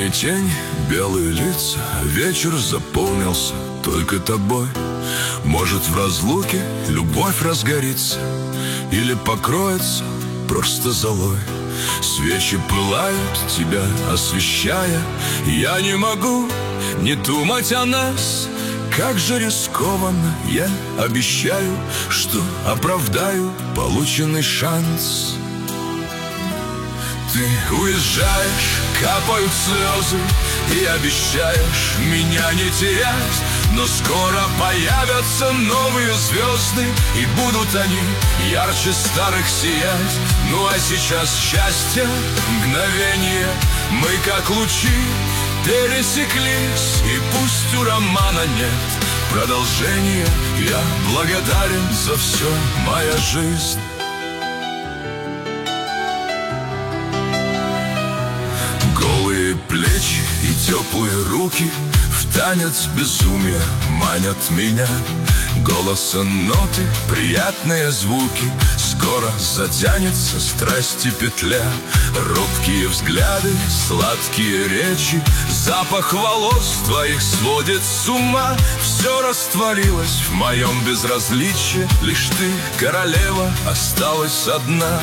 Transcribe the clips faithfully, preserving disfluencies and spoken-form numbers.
Черные тени, белые лица, вечер заполнился только тобой. Может, в разлуке любовь разгорится или покроется просто золой. Свечи пылают, тебя освещая. Я не могу не думать о нас. Как же рискованно, я обещаю, что оправдаю полученный шанс. Ты уезжаешь, капают слезы, и обещаешь меня не терять. Но скоро появятся новые звезды, и будут они ярче старых сиять. Ну а сейчас счастье, мгновение, мы как лучи пересеклись, и пусть у романа нет продолжения. Я благодарен за все, моя жизнь. Голые плечи и теплые руки в танец безумия манят меня. Голоса, ноты, приятные звуки. Скоро затянется страсти петля. Робкие взгляды, сладкие речи. Запах волос твоих сводит с ума. Все растворилось в моем безразличии. Лишь ты, королева, осталась одна.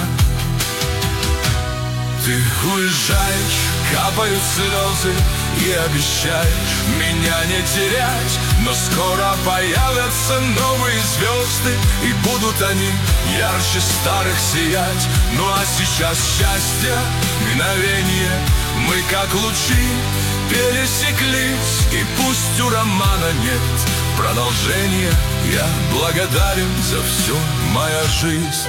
Ты уезжаешь, капают слезы, и обещаешь меня не терять. Но скоро появятся новые звезды, и будут они ярче старых сиять. Ну а сейчас счастье, мгновение, мы как лучи пересеклись, и пусть у романа нет продолжения. Я благодарен за все, моя жизнь.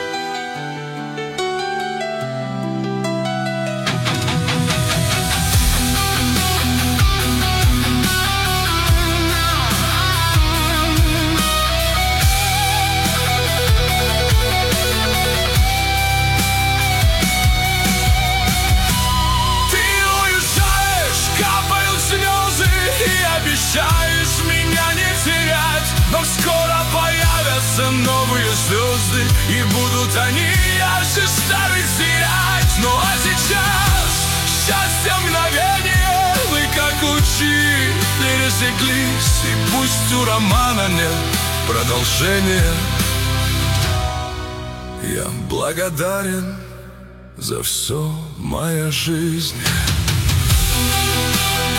Обещаешь меня не терять, но скоро появятся новые звезды, и будут они ярче старых сиять. Ну а сейчас счастье, мгновение, мы как лучи пересеклись, и пусть у романа нет продолжения. Я благодарен за все, моя жизнь.